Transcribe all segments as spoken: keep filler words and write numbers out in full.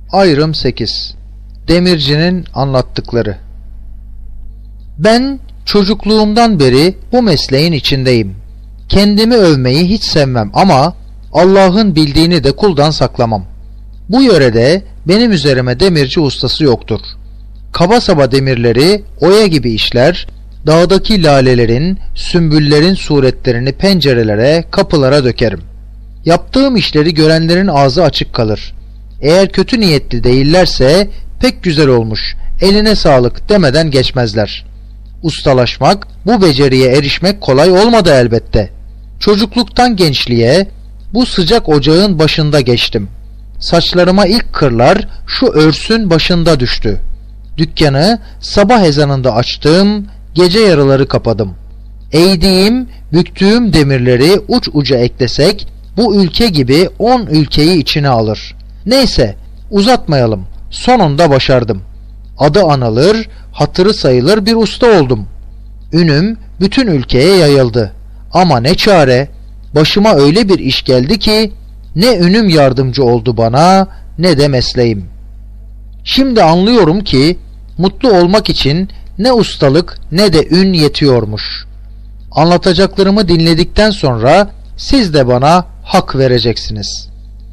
Ayrım sekiz. Demircinin anlattıkları. Ben çocukluğumdan beri bu mesleğin içindeyim. Kendimi övmeyi hiç sevmem ama Allah'ın bildiğini de kuldan saklamam. Bu yörede benim üzerime demirci ustası yoktur. Kaba saba demirleri oya gibi işler, dağdaki lalelerin, sümbüllerin suretlerini pencerelere, kapılara dökerim. Yaptığım işleri görenlerin ağzı açık kalır. Eğer kötü niyetli değillerse pek güzel olmuş, eline sağlık demeden geçmezler. Ustalaşmak, bu beceriye erişmek kolay olmadı elbette. Çocukluktan gençliğe bu sıcak ocağın başında geçtim. Saçlarıma ilk kırlar şu örsün başında düştü. Dükkanı sabah ezanında açtım, gece yarıları kapadım. Eğdiğim, büktüğüm demirleri uç uca eklesek bu ülke gibi on ülkeyi içine alır. Neyse, uzatmayalım. Sonunda başardım. Adı anılır, hatırı sayılır bir usta oldum. Ünüm bütün ülkeye yayıldı. Ama ne çare, başıma öyle bir iş geldi ki ne ünüm yardımcı oldu bana ne de mesleğim. Şimdi anlıyorum ki mutlu olmak için ne ustalık ne de ün yetiyormuş. Anlatacaklarımı dinledikten sonra siz de bana hak vereceksiniz.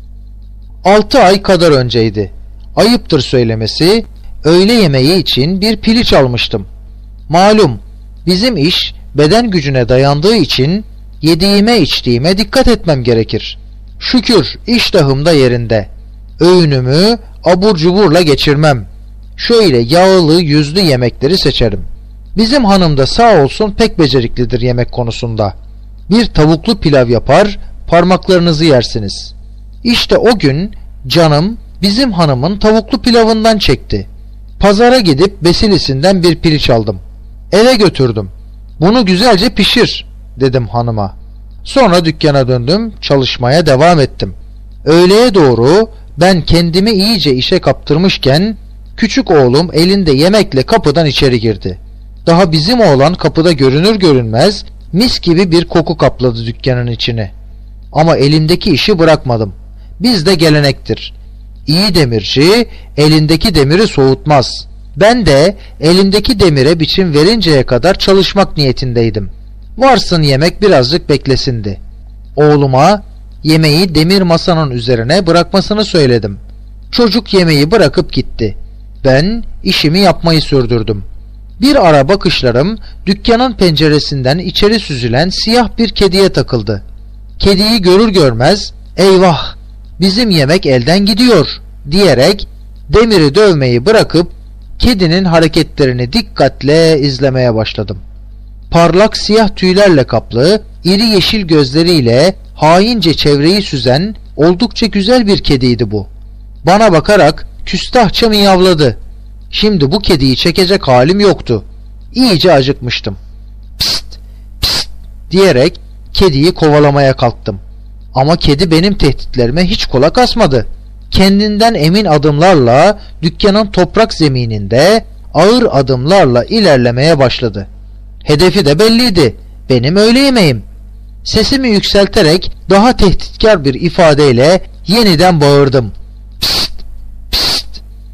Altı ay kadar önceydi. Ayıptır söylemesi, öğle yemeği için bir piliç almıştım. Malum bizim iş beden gücüne dayandığı için yediğime içtiğime dikkat etmem gerekir. Şükür iştahım da yerinde. Öğünümü abur cuburla geçirmem. Şöyle yağlı yüzlü yemekleri seçerim. Bizim hanım da sağ olsun pek beceriklidir yemek konusunda. Bir tavuklu pilav yapar, parmaklarınızı yersiniz. İşte o gün canım bizim hanımın tavuklu pilavından çekti. Pazara gidip Besilisinden bir piliç aldım. Eve götürdüm. Bunu güzelce pişir dedim hanıma. Sonra dükkana döndüm, çalışmaya devam ettim. Öğleye doğru ben kendimi iyice işe kaptırmışken küçük oğlum elinde yemekle kapıdan içeri girdi. Daha bizim oğlan kapıda görünür görünmez mis gibi bir koku kapladı dükkanın içini. Ama elimdeki işi bırakmadım. Bizde gelenektir. İyi demirci elindeki demiri soğutmaz. Ben de elimdeki demire biçim verinceye kadar çalışmak niyetindeydim. Varsın yemek birazcık beklesindi. Oğluma yemeği demir masanın üzerine bırakmasını söyledim. Çocuk yemeği bırakıp gitti. Ben işimi yapmayı sürdürdüm. Bir ara bakışlarım dükkanın penceresinden içeri süzülen siyah bir kediye takıldı. Kediyi görür görmez eyvah bizim yemek elden gidiyor diyerek demiri dövmeyi bırakıp kedinin hareketlerini dikkatle izlemeye başladım. Parlak siyah tüylerle kaplı, iri yeşil gözleriyle haince çevreyi süzen oldukça güzel bir kediydi bu. Bana bakarak küstahça miyavladı. Şimdi bu kediyi çekecek halim yoktu. İyice acıkmıştım. Pst, pst diyerek kediyi kovalamaya kalktım. Ama kedi benim tehditlerime hiç kulak asmadı. Kendinden emin adımlarla dükkanın toprak zemininde ağır adımlarla ilerlemeye başladı. Hedefi de belliydi. Benim öğle yemeğim. Sesimi yükselterek daha tehditkar bir ifadeyle yeniden bağırdım. Pst, pst.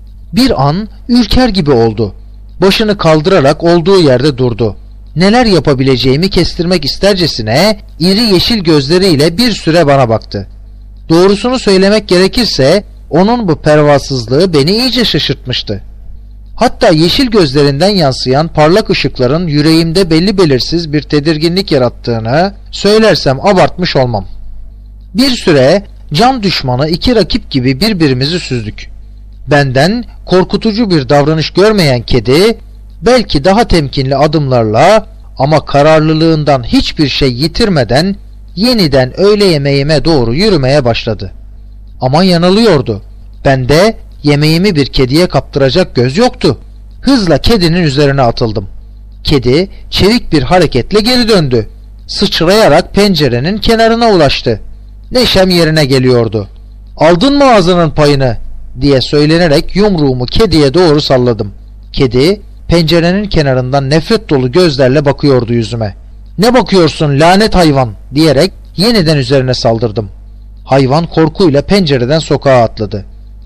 Bir an ürker gibi oldu. Başını kaldırarak olduğu yerde durdu. Neler yapabileceğimi kestirmek istercesine iri yeşil gözleriyle bir süre bana baktı. Doğrusunu söylemek gerekirse onun bu pervasızlığı beni iyice şaşırtmıştı. Hatta yeşil gözlerinden yansıyan parlak ışıkların yüreğimde belli belirsiz bir tedirginlik yarattığını söylersem abartmış olmam. Bir süre can düşmanı iki rakip gibi birbirimizi süzdük. Benden korkutucu bir davranış görmeyen kedi belki daha temkinli adımlarla ama kararlılığından hiçbir şey yitirmeden yeniden öğle yemeğime doğru yürümeye başladı. Ama yanılıyordu. Bende yemeğimi bir kediye kaptıracak göz yoktu. Hızla kedinin üzerine atıldım. Kedi çevik bir hareketle geri döndü. Sıçrayarak pencerenin kenarına ulaştı. Neşem yerine geliyordu. "Aldın mı ağzının payını?" diye söylenerek yumruğumu kediye doğru salladım. Kedi pencerenin kenarından nefret dolu gözlerle bakıyordu yüzüme. "Ne bakıyorsun lanet hayvan?" diyerek yeniden üzerine saldırdım. Hayvan korkuyla pencereden sokağa atladı.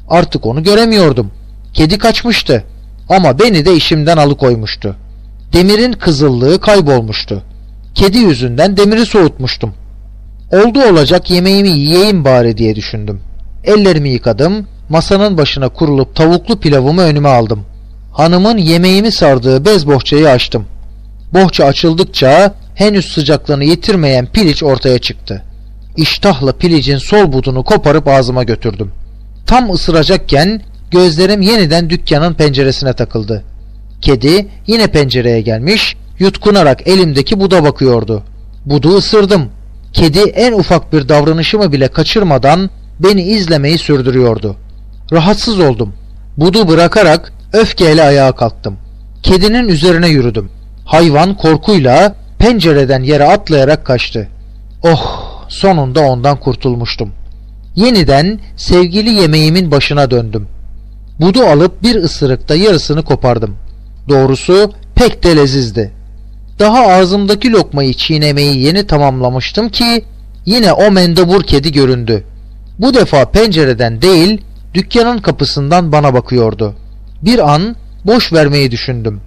Artık onu göremiyordum. Kedi kaçmıştı. Ama beni de işimden alıkoymuştu. Demirin kızıllığı kaybolmuştu. Kedi yüzünden demiri soğutmuştum. Oldu olacak yemeğimi yiyeyim bari diye düşündüm. Ellerimi yıkadım, masanın başına kurulup tavuklu pilavımı önüme aldım. Hanımın yemeğimi sardığı bez bohçayı açtım. Bohça açıldıkça henüz sıcaklığını yitirmeyen piliç ortaya çıktı. İştahla pilicin sol budunu koparıp ağzıma götürdüm. Tam ısıracakken gözlerim yeniden dükkanın penceresine takıldı. Kedi yine pencereye gelmiş, yutkunarak elimdeki buda bakıyordu. Budu ısırdım. Kedi en ufak bir davranışımı bile kaçırmadan beni izlemeyi sürdürüyordu. Rahatsız oldum. Budu bırakarak öfkeyle ayağa kalktım. Kedinin üzerine yürüdüm. Hayvan korkuyla pencereden yere atlayarak kaçtı. Oh, sonunda ondan kurtulmuştum. Yeniden sevgili yemeğimin başına döndüm. Budu alıp bir ısırıkta yarısını kopardım. Doğrusu pek de lezizdi. Daha ağzımdaki lokmayı çiğnemeyi yeni tamamlamıştım ki yine o mendebur kedi göründü. Bu defa pencereden değil, dükkanın kapısından bana bakıyordu. Bir an boş vermeyi düşündüm.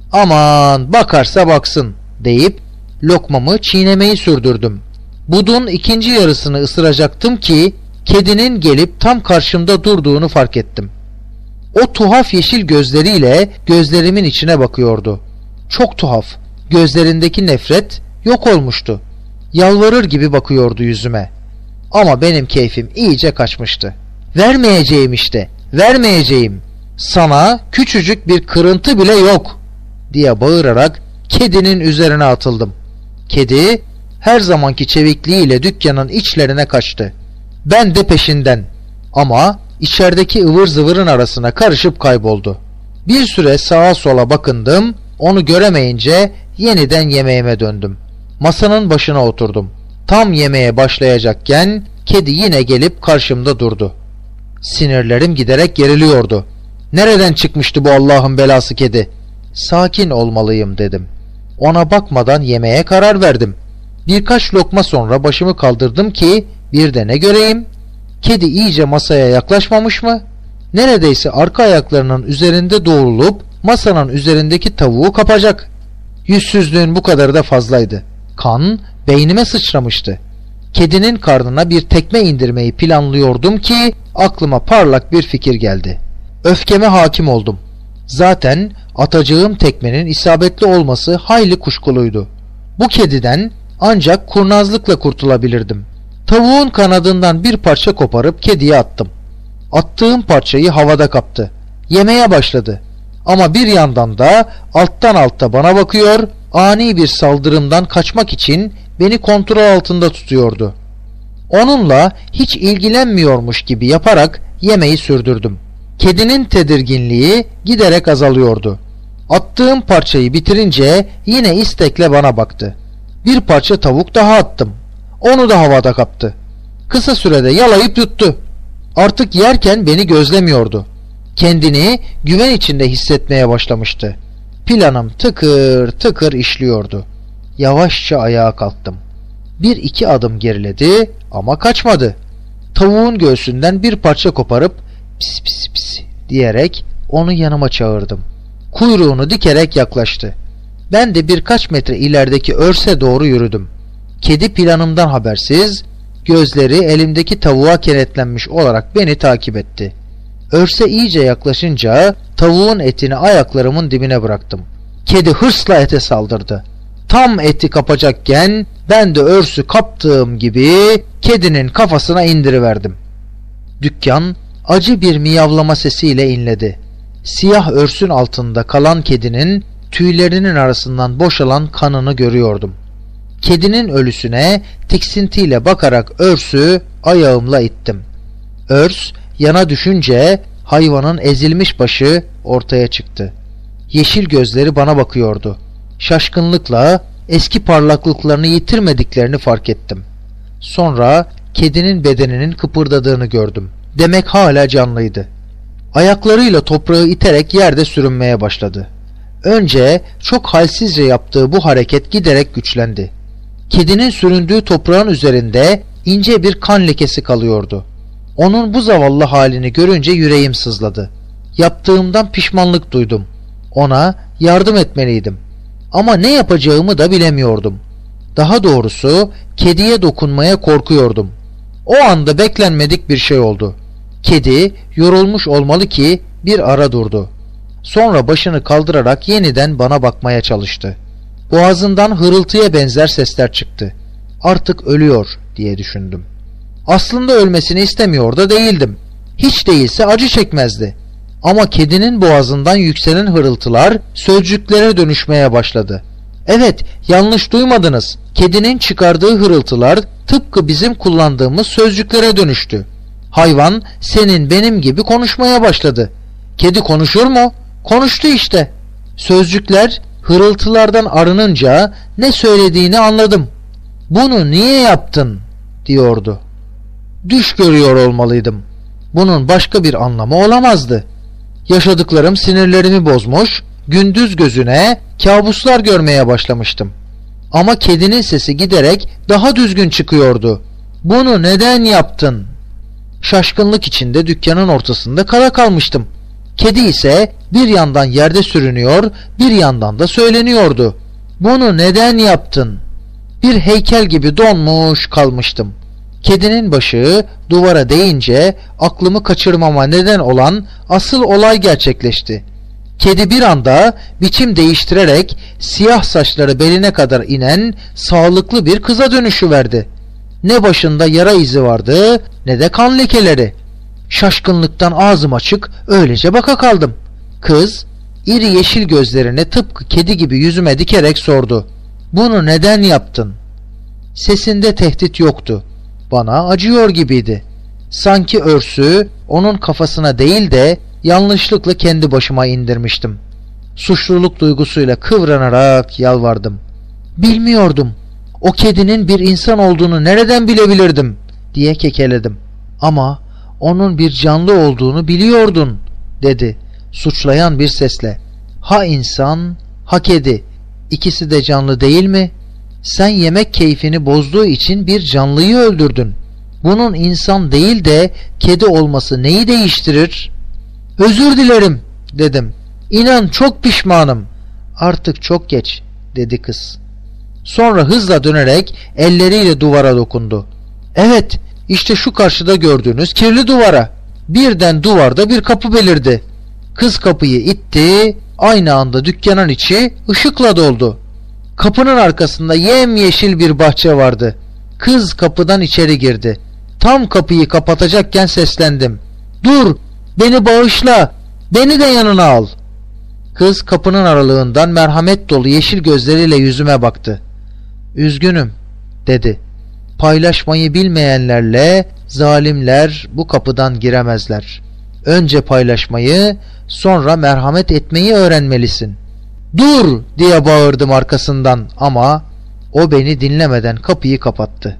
Aman bakarsa baksın deyip lokmamı çiğnemeyi sürdürdüm. Budun ikinci yarısını ısıracaktım ki kedinin gelip tam karşımda durduğunu fark ettim. O tuhaf yeşil gözleriyle gözlerimin içine bakıyordu. Çok tuhaf. Gözlerindeki nefret yok olmuştu. Yalvarır gibi bakıyordu yüzüme. Ama benim keyfim iyice kaçmıştı. Vermeyeceğim işte, vermeyeceğim. Sana küçücük bir kırıntı bile yok diye bağırarak kedinin üzerine atıldım. Kedi her zamanki çevikliğiyle dükkanın içlerine kaçtı. Ben de peşinden. Ama içerideki ıvır zıvırın arasına karışıp kayboldu. Bir süre sağa sola bakındım. Onu göremeyince yeniden yemeğime döndüm. Masanın başına oturdum. Tam yemeğe başlayacakken kedi yine gelip karşımda durdu. Sinirlerim giderek geriliyordu. Nereden çıkmıştı bu Allah'ın belası kedi? Sakin olmalıyım dedim. Ona bakmadan yemeye karar verdim. Birkaç lokma sonra başımı kaldırdım ki bir de ne göreyim? Kedi iyice masaya yaklaşmamış mı? Neredeyse arka ayaklarının üzerinde doğrulup masanın üzerindeki tavuğu kapacak. Yüzsüzlüğün bu kadarı da fazlaydı. Kan beynime sıçramıştı. Kedinin karnına bir tekme indirmeyi planlıyordum ki aklıma parlak bir fikir geldi. Öfkeme hakim oldum. Zaten atacağım tekmenin isabetli olması hayli kuşkuluydu. Bu kediden ancak kurnazlıkla kurtulabilirdim. Tavuğun kanadından bir parça koparıp kediye attım. Attığım parçayı havada kaptı. Yemeye başladı. Ama bir yandan da alttan alta bana bakıyor, ani bir saldırımdan kaçmak için beni kontrol altında tutuyordu. Onunla hiç ilgilenmiyormuş gibi yaparak yemeği sürdürdüm. Kedinin tedirginliği giderek azalıyordu. Attığım parçayı bitirince yine istekle bana baktı. Bir parça tavuk daha attım. Onu da havada kaptı. Kısa sürede yalayıp yuttu. Artık yerken beni gözlemiyordu. Kendini güven içinde hissetmeye başlamıştı. Planım tıkır tıkır işliyordu. Yavaşça ayağa kalktım. Bir iki adım geriledi ama kaçmadı. Tavuğun göğsünden bir parça koparıp pis pis pis diyerek onu yanıma çağırdım. Kuyruğunu dikerek yaklaştı. Ben de birkaç metre ilerideki örse doğru yürüdüm. Kedi planımdan habersiz, gözleri elimdeki tavuğa kenetlenmiş olarak beni takip etti. Örse iyice yaklaşınca tavuğun etini ayaklarımın dibine bıraktım. Kedi hırsla ete saldırdı. Tam eti kapacakken ben de örsü kaptığım gibi kedinin kafasına indiriverdim. Dükkan acı bir miyavlama sesiyle inledi. Siyah örsün altında kalan kedinin tüylerinin arasından boşalan kanını görüyordum. Kedinin ölüsüne tiksintiyle bakarak örsü ayağımla ittim. Örs yana düşünce hayvanın ezilmiş başı ortaya çıktı. Yeşil gözleri bana bakıyordu. Şaşkınlıkla eski parlaklıklarını yitirmediklerini fark ettim. Sonra kedinin bedeninin kıpırdadığını gördüm. Demek hala canlıydı. Ayaklarıyla toprağı iterek yerde sürünmeye başladı. Önce çok halsizce yaptığı bu hareket giderek güçlendi. Kedinin süründüğü toprağın üzerinde ince bir kan lekesi kalıyordu. Onun bu zavallı halini görünce yüreğim sızladı. Yaptığımdan pişmanlık duydum. Ona yardım etmeliydim. Ama ne yapacağımı da bilemiyordum. Daha doğrusu kediye dokunmaya korkuyordum. O anda beklenmedik bir şey oldu. Kedi yorulmuş olmalı ki bir ara durdu. Sonra başını kaldırarak yeniden bana bakmaya çalıştı. Boğazından hırıltıya benzer sesler çıktı. Artık ölüyor diye düşündüm. Aslında ölmesini istemiyor da değildim. Hiç değilse acı çekmezdi. Ama kedinin boğazından yükselen hırıltılar sözcüklere dönüşmeye başladı. Evet, yanlış duymadınız. Kedinin çıkardığı hırıltılar tıpkı bizim kullandığımız sözcüklere dönüştü. Hayvan senin benim gibi konuşmaya başladı. Kedi konuşur mu? Konuştu işte. Sözcükler hırıltılardan arınınca ne söylediğini anladım. Bunu niye yaptın diyordu. Düş görüyor olmalıydım. Bunun başka bir anlamı olamazdı. Yaşadıklarım sinirlerimi bozmuş, gündüz gözüne kabuslar görmeye başlamıştım. Ama kedinin sesi giderek daha düzgün çıkıyordu. Bunu neden yaptın? Şaşkınlık içinde dükkanın ortasında kala kalmıştım. Kedi ise bir yandan yerde sürünüyor, bir yandan da söyleniyordu. Bunu neden yaptın? Bir heykel gibi donmuş kalmıştım. Kedinin başı duvara değince aklımı kaçırmama neden olan asıl olay gerçekleşti. Kedi bir anda biçim değiştirerek siyah saçları beline kadar inen sağlıklı bir kıza dönüşüverdi. Ne başında yara izi vardı ne de kan lekeleri. Şaşkınlıktan ağzım açık öylece baka kaldım. Kız iri yeşil gözlerini tıpkı kedi gibi yüzüme dikerek sordu. Bunu neden yaptın? Sesinde tehdit yoktu. Bana acıyor gibiydi. Sanki örsü onun kafasına değil de yanlışlıkla kendi başıma indirmiştim. Suçluluk duygusuyla kıvranarak yalvardım. Bilmiyordum. O kedinin bir insan olduğunu nereden bilebilirdim diye kekeledim. Ama onun bir canlı olduğunu biliyordun dedi suçlayan bir sesle. Ha insan ha kedi, ikisi de canlı değil mi? Sen yemek keyfini bozduğu için bir canlıyı öldürdün. Bunun insan değil de kedi olması neyi değiştirir? Özür dilerim dedim. İnan çok pişmanım. Artık çok geç dedi kız. Sonra hızla dönerek elleriyle duvara dokundu. Evet, işte şu karşıda gördüğünüz kirli duvara. Birden duvarda bir kapı belirdi. Kız kapıyı itti, aynı anda dükkanın içi ışıkla doldu. Kapının arkasında yemyeşil bir bahçe vardı. Kız kapıdan içeri girdi. Tam kapıyı kapatacakken seslendim. Dur, beni bağışla, beni de yanına al. Kız kapının aralığından merhamet dolu yeşil gözleriyle yüzüme baktı. Üzgünüm dedi. Paylaşmayı bilmeyenlerle zalimler bu kapıdan giremezler. Önce paylaşmayı, sonra merhamet etmeyi öğrenmelisin. Dur diye bağırdım arkasından ama o beni dinlemeden kapıyı kapattı.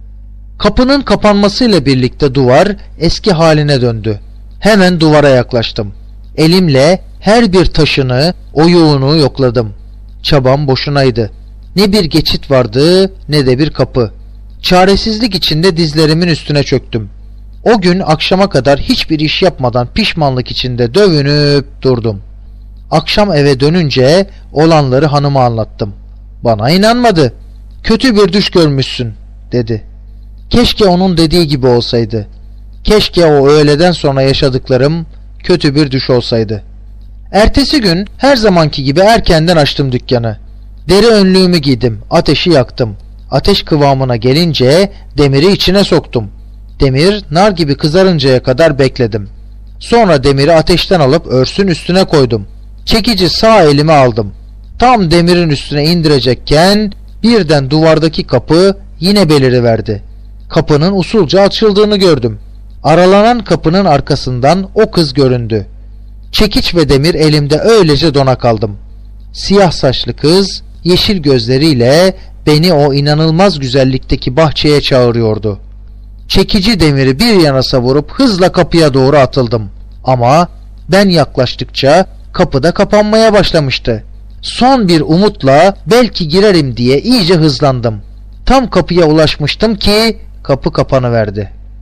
Kapının kapanmasıyla birlikte duvar eski haline döndü. Hemen duvara yaklaştım. Elimle her bir taşını, oyuğunu yokladım. Çabam boşunaydı. Ne bir geçit vardı ne de bir kapı. Çaresizlik içinde dizlerimin üstüne çöktüm. O gün akşama kadar hiçbir iş yapmadan pişmanlık içinde dövünüp durdum. Akşam eve dönünce olanları hanıma anlattım. Bana inanmadı. Kötü bir düş görmüşsün dedi. Keşke onun dediği gibi olsaydı. Keşke o öğleden sonra yaşadıklarım kötü bir düş olsaydı. Ertesi gün her zamanki gibi erkenden açtım dükkanı. Deri önlüğümü giydim, ateşi yaktım. Ateş kıvamına gelince demiri içine soktum. Demir nar gibi kızarıncaya kadar bekledim. Sonra demiri ateşten alıp örsün üstüne koydum. Çekici sağ elime aldım. Tam demirin üstüne indirecekken birden duvardaki kapı yine beliriverdi. Kapının usulca açıldığını gördüm. Aralanan kapının arkasından o kız göründü. Çekiç ve demir elimde öylece dona kaldım. Siyah saçlı kız yeşil gözleriyle beni o inanılmaz güzellikteki bahçeye çağırıyordu. Çekici demiri bir yana savurup hızla kapıya doğru atıldım. Ama ben yaklaştıkça kapıda kapanmaya başlamıştı. Son bir umutla belki girerim diye iyice hızlandım. Tam kapıya ulaşmıştım ki kapı kapanıverdi.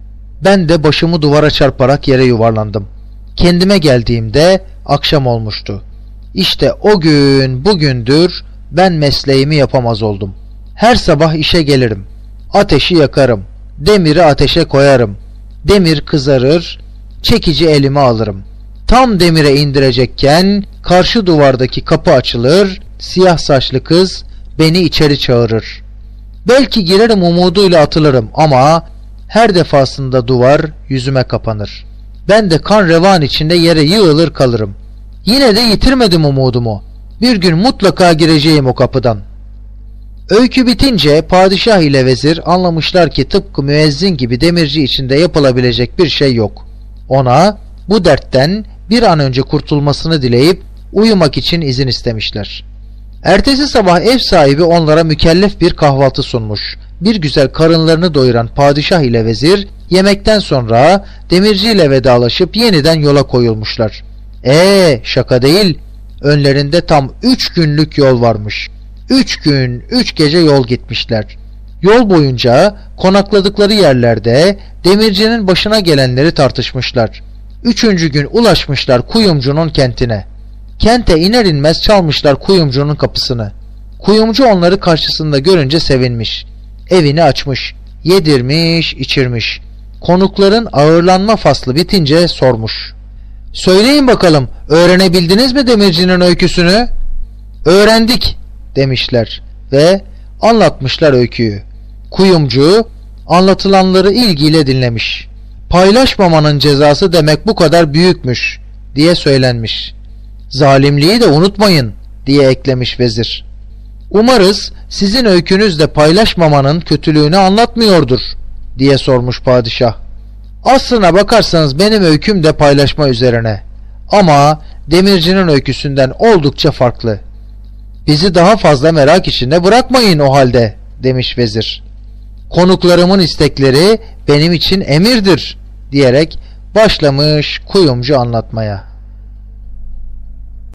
Ben de başımı duvara çarparak yere yuvarlandım. Kendime geldiğimde akşam olmuştu. İşte o gün bugündür ben mesleğimi yapamaz oldum. Her sabah işe gelirim. Ateşi yakarım. Demiri ateşe koyarım. Demir kızarır. Çekici elime alırım. Tam demire indirecekken karşı duvardaki kapı açılır. Siyah saçlı kız beni içeri çağırır. Belki girerim umuduyla atılırım ama her defasında duvar yüzüme kapanır. Ben de kan revan içinde yere yığılır kalırım. Yine de yitirmedim umudumu. Bir gün mutlaka gireceğim o kapıdan. Öykü bitince padişah ile vezir anlamışlar ki tıpkı müezzin gibi demirci içinde yapılabilecek bir şey yok. Ona bu dertten bir an önce kurtulmasını dileyip uyumak için izin istemişler. Ertesi sabah ev sahibi onlara mükellef bir kahvaltı sunmuş. Bir güzel karınlarını doyuran padişah ile vezir yemekten sonra demirci ile vedalaşıp yeniden yola koyulmuşlar. Eee şaka değil, önlerinde tam üç günlük yol varmış. Üç gün, üç gece yol gitmişler. Yol boyunca konakladıkları yerlerde demircinin başına gelenleri tartışmışlar. Üçüncü gün ulaşmışlar kuyumcunun kentine. Kente iner inmez çalmışlar kuyumcunun kapısını. Kuyumcu onları karşısında görünce sevinmiş. Evini açmış, yedirmiş, içirmiş. Konukların ağırlanma faslı bitince sormuş. Söyleyin bakalım, öğrenebildiniz mi demircinin öyküsünü? Öğrendik demişler ve anlatmışlar öyküyü. Kuyumcu anlatılanları ilgiyle dinlemiş. Paylaşmamanın cezası demek bu kadar büyükmüş diye söylenmiş. Zalimliği de unutmayın diye eklemiş vezir. Umarız sizin öykünüz de paylaşmamanın kötülüğünü anlatmıyordur diye sormuş padişah. Aslına bakarsanız benim öyküm de paylaşma üzerine. Ama demircinin öyküsünden oldukça farklı. Bizi daha fazla merak içinde bırakmayın o halde demiş vezir. Konuklarımın istekleri benim için emirdir diyerek başlamış kuyumcu anlatmaya.